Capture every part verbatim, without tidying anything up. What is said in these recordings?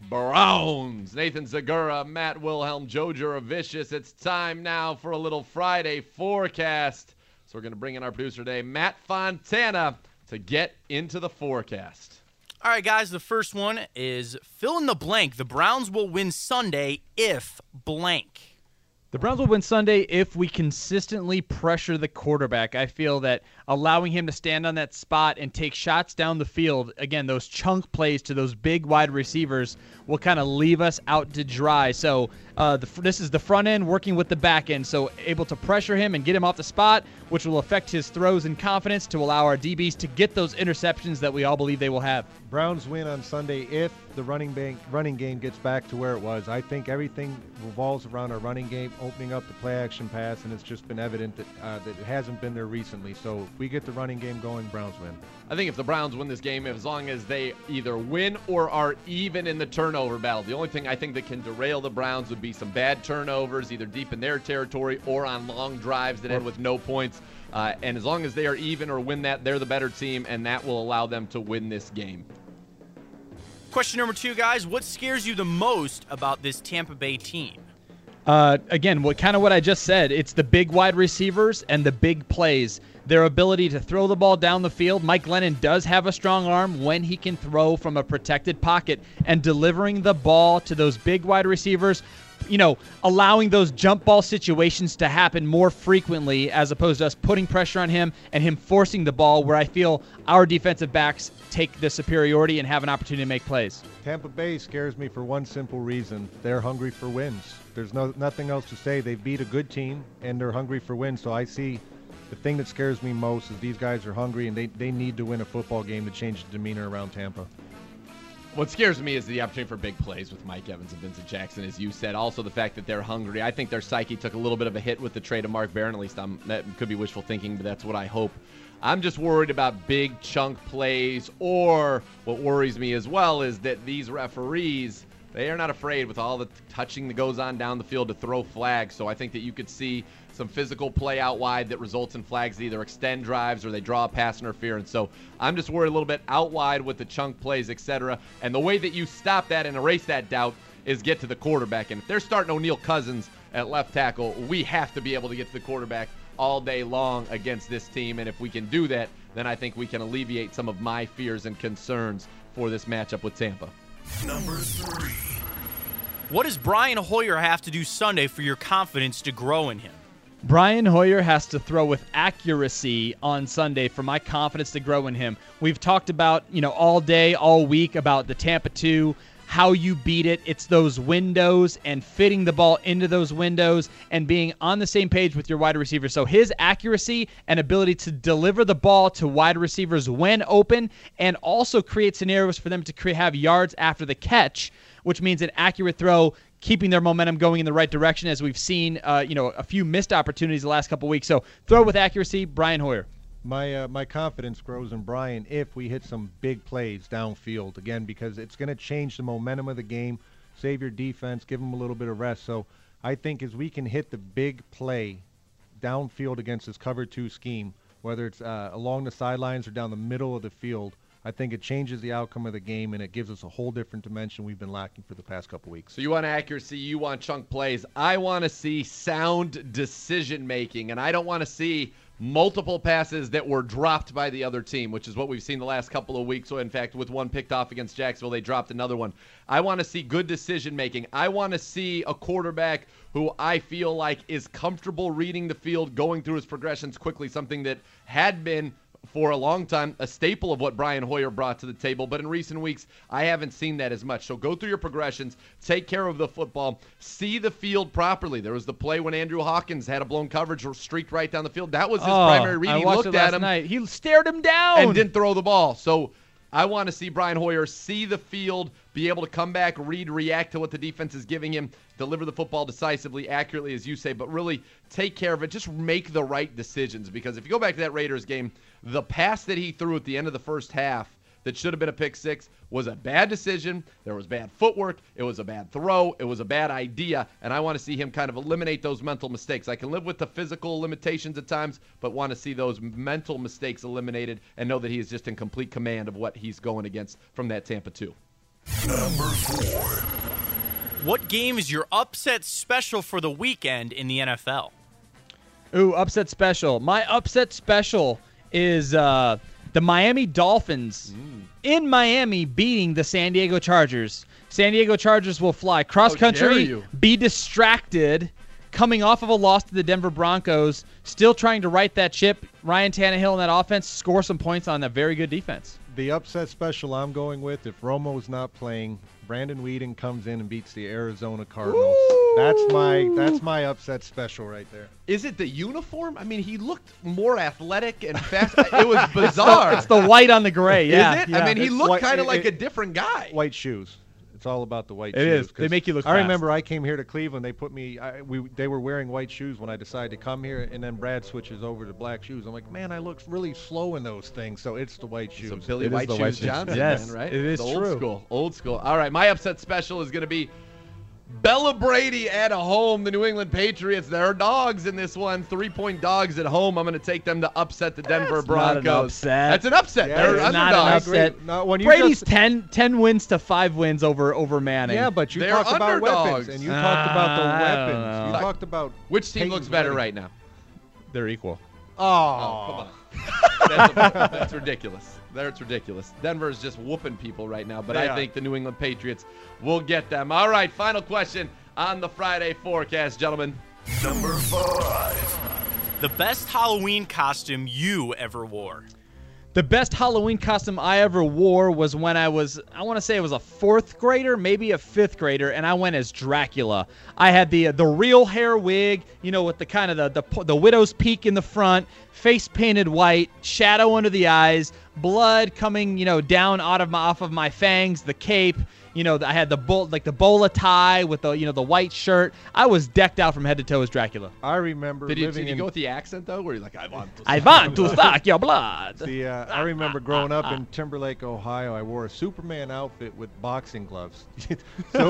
Browns. Nathan Zagura, Matt Wilhelm, Joe Juravicius. It's time now for a little Friday forecast. So we're going to bring in our producer today, Matt Fontana, to get into the forecast. All right, guys, the first one is fill in the blank. The Browns will win Sunday if blank. The Browns will win Sunday if we consistently pressure the quarterback. I feel that allowing him to stand on that spot and take shots down the field, again, those chunk plays to those big wide receivers will kind of leave us out to dry. So uh, the, this is the front end working with the back end, so able to pressure him and get him off the spot, which will affect his throws and confidence to allow our D Bs to get those interceptions that we all believe they will have. Browns win on Sunday if the running bank, running game gets back to where it was. I think everything revolves around our running game, opening up the play-action pass, and it's just been evident that, uh, that it hasn't been there recently. So if we get the running game going, Browns win. I think if the Browns win this game, as long as they either win or are even in the turnover battle, the only thing I think that can derail the Browns would be some bad turnovers, either deep in their territory or on long drives that end with no points. Uh, and as long as they are even or win that, they're the better team, and that will allow them to win this game. Question number two, guys. What scares you the most about this Tampa Bay team? Uh, again, what kind of what I just said. It's the big wide receivers and the big plays. Their ability to throw the ball down the field. Mike Glennon does have a strong arm when he can throw from a protected pocket, and delivering the ball to those big wide receivers, you know, allowing those jump ball situations to happen more frequently as opposed to us putting pressure on him and him forcing the ball, where I feel our defensive backs take the superiority and have an opportunity to make plays. Tampa Bay scares me for one simple reason. They're hungry for wins. There's no nothing else to say. They beat a good team, and they're hungry for wins. So I see the thing that scares me most is these guys are hungry, and they, they need to win a football game to change the demeanor around Tampa. What scares me is the opportunity for big plays with Mike Evans and Vincent Jackson, as you said. Also, the fact that they're hungry. I think their psyche took a little bit of a hit with the trade of Mark Barron. At least I'm, that could be wishful thinking, but that's what I hope. I'm just worried about big chunk plays, or what worries me as well is that these referees, they are not afraid with all the touching that goes on down the field to throw flags. So I think that you could see some physical play out wide that results in flags that either extend drives or they draw a pass interference. So I'm just worried a little bit out wide with the chunk plays, et cetera. And the way that you stop that and erase that doubt is get to the quarterback. And if they're starting O'Neal Cousins at left tackle, we have to be able to get to the quarterback all day long against this team. And if we can do that, then I think we can alleviate some of my fears and concerns for this matchup with Tampa. Number three. What does Brian Hoyer have to do Sunday for your confidence to grow in him? Brian Hoyer has to throw with accuracy on Sunday for my confidence to grow in him. We've talked about, you know, all day, all week about the Tampa two, how you beat it. It's those windows and fitting the ball into those windows and being on the same page with your wide receiver. So his accuracy and ability to deliver the ball to wide receivers when open, and also create scenarios for them to create, have yards after the catch, which means an accurate throw, keeping their momentum going in the right direction, as we've seen, uh, you know, a few missed opportunities the last couple weeks. So throw with accuracy, Brian Hoyer. My uh, my confidence grows in Brian if we hit some big plays downfield, again, because it's going to change the momentum of the game, save your defense, give them a little bit of rest. So I think as we can hit the big play downfield against this cover two scheme, whether it's uh, along the sidelines or down the middle of the field, I think it changes the outcome of the game, and it gives us a whole different dimension we've been lacking for the past couple weeks. So you want accuracy, you want chunk plays. I want to see sound decision-making, and I don't want to see multiple passes that were dropped by the other team, which is what we've seen the last couple of weeks. So, in fact, with one picked off against Jacksonville, they dropped another one. I want to see good decision-making. I want to see a quarterback who I feel like is comfortable reading the field, going through his progressions quickly, something that had been for a long time a staple of what Brian Hoyer brought to the table. But in recent weeks, I haven't seen that as much. So go through your progressions, take care of the football, see the field properly. There was the play when Andrew Hawkins had a blown coverage or streaked right down the field. That was his oh, primary read. I He watched looked it at last him night. He stared him down and didn't throw the ball. So I want to see Brian Hoyer see the field, be able to come back, read, react to what the defense is giving him, deliver the football decisively, accurately, as you say, but really take care of it. Just make the right decisions, because if you go back to that Raiders game, the pass that he threw at the end of the first half that should have been a pick six was a bad decision. There was bad footwork. It was a bad throw. It was a bad idea, and I want to see him kind of eliminate those mental mistakes. I can live with the physical limitations at times, but want to see those mental mistakes eliminated and know that he is just in complete command of what he's going against from that Tampa two. Number four. What game is your upset special for the weekend in the N F L? Ooh, upset special. My upset special is uh, the Miami Dolphins mm. in Miami beating the San Diego Chargers. San Diego Chargers will fly cross country, be distracted, coming off of a loss to the Denver Broncos, still trying to right that ship. Ryan Tannehill in that offense score some points on that very good defense. The upset special I'm going with, if Romo's not playing, Brandon Whedon comes in and beats the Arizona Cardinals. Ooh. That's my that's my upset special right there. Is it the uniform? I mean, he looked more athletic and fast. It was bizarre. It's the, it's the white on the gray, yeah. Is it? Yeah. I mean, he it's looked kind it, of like it, a different guy. White shoes. It's all about the white it shoes. It is. They make you look I fast. remember I came here to Cleveland. They put me I, we they were wearing white shoes when I decided to come here, and then Brad switches over to black shoes. I'm like, man, I look really slow in those things. So it's the white shoes. So Billy it White Shoes White Johnson, yes, man, right? It is the true. Old school. Old school. All right, my upset special is going to be Bella Brady at home. The New England Patriots, they're dogs in this one. Three-point dogs at home. I'm going to take them to upset the Denver That's Broncos. Not an upset. That's an upset. Yeah, they're it's underdogs. not an upset. No, when you Brady's just, ten, ten wins to five wins over over Manning. Yeah, but you They're talked about underdogs. weapons, and you talked about the Uh, I don't weapons. know. You Like, talked about Which team Peyton's looks better wedding. right now? They're equal. Oh, Oh, come on. that's, a, that's ridiculous. That's ridiculous. Denver is just whooping people right now, but They I are. think the New England Patriots will get them. All right, final question on the Friday forecast, gentlemen. Number five. The best Halloween costume you ever wore. The best Halloween costume I ever wore was when I was, I want to say it was a fourth grader, maybe a fifth grader, and I went as Dracula. I had the the real hair wig, you know, with the kind of the, the, the widow's peak in the front, face painted white, shadow under the eyes, blood coming, you know, down out of my, off of my fangs, the cape. You know, I had the bull, like the bowler tie with the, you know, the white shirt. I was decked out from head to toe as Dracula. I remember Did you, living did you in go with the accent, though, where you're like, I want to I want to suck your blood. the. Uh, I remember growing up in Timberlake, Ohio. I wore a Superman outfit with boxing gloves. So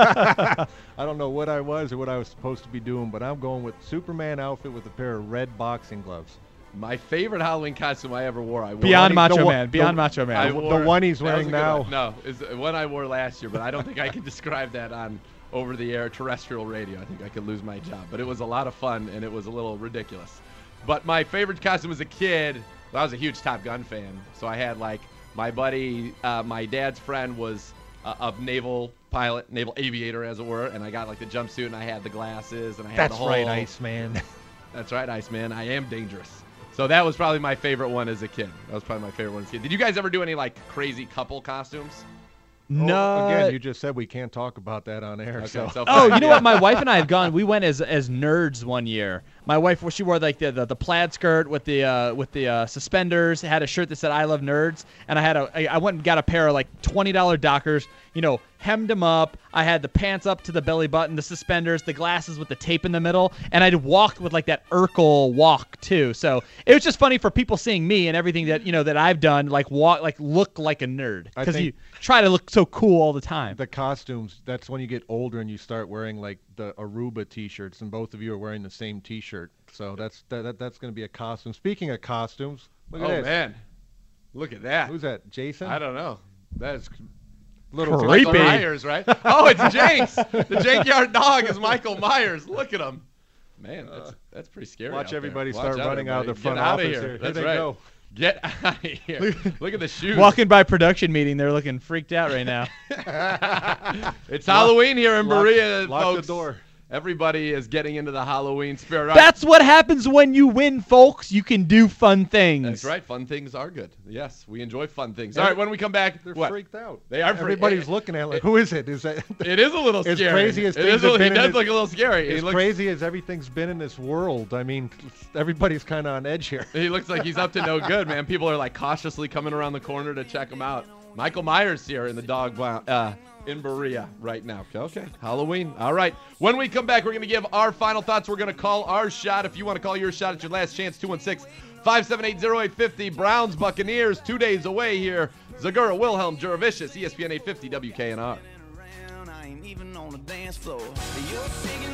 I don't know what I was or what I was supposed to be doing, but I'm going with Superman outfit with a pair of red boxing gloves. My favorite Halloween costume I ever wore, I wore. Beyond the Macho one- Man. Beyond the- Macho Man. I the wore- one he's that was wearing a good now. one. No, is one I wore last year, but I don't think I can describe that on over-the-air terrestrial radio. I think I could lose my job. But it was a lot of fun, and it was a little ridiculous. But my favorite costume as a kid, well, I was a huge Top Gun fan, so I had, like, my buddy, uh, my dad's friend was a, a naval pilot, naval aviator, as it were, and I got, like, the jumpsuit, and I had the glasses, and I had That's the whole... right, Iceman. That's right, Iceman. I am dangerous. So that was probably my favorite one as a kid. That was probably my favorite one as a kid. Did you guys ever do any, like, crazy couple costumes? No. Oh, again, you just said we can't talk about that on air. Okay, so. so Oh, fine. you know what? My wife and I have gone. We went as as nerds one year. My wife, she wore like the the, the plaid skirt with the uh, with the uh, suspenders. Had a shirt that said "I love nerds," and I had a. I I went and got a pair of like twenty dollar Dockers. You know, hemmed them up. I had the pants up to the belly button, the suspenders, the glasses with the tape in the middle, and I walked with like that Urkel walk too. So it was just funny for people seeing me and everything that you know that I've done, like walk, like look like a nerd I because think- you try to look so cool all the time. The costumes, that's when you get older and you start wearing like the Aruba t-shirts, and both of you are wearing the same t-shirt. So that's that, that that's going to be a costume. Speaking of costumes, look at Oh, this. man. Look at that. Who's that, Jason? I don't know. That is Little Creepy. Michael Myers, right? Oh, it's Jenks. The Jankyard Dog is Michael Myers. Look at him. Man, that's that's pretty scary. Watch out there. everybody Watch start out, running out of the everybody. front Get out office of here. here. Here That's they right. go. Get out of here. Look at the shoes. Walking by production meeting, they're looking freaked out right now. It's Halloween here in Lock- Berea, lock folks. the door. Everybody is getting into the Halloween spirit. That's what happens when you win, folks. You can do fun things. That's right. Fun things are good. Yes, we enjoy fun things. All right, when we come back, They're what? freaked out. They are freaked- Everybody's it- looking at it like, it- who is it? Is that It is a little As scary. crazy as it things is have a, been He in does this- look a little scary. He as looks, crazy as everything's been in this world? I mean, everybody's kind of on edge here. He looks like he's up to no good, man. People are like cautiously coming around the corner to check him out. Michael Myers here in the dog wow, uh, in Berea right now. Okay, Halloween. All right. When we come back, we're going to give our final thoughts. We're going to call our shot. If you want to call your shot, it's your last chance. two one six, five seven eight, zero eight five zero. Browns, Buccaneers, two days away here. Zagura, Wilhelm, Juravicius, E S P N eight fifty, W K N R. I ain't even on the dance floor. You're singing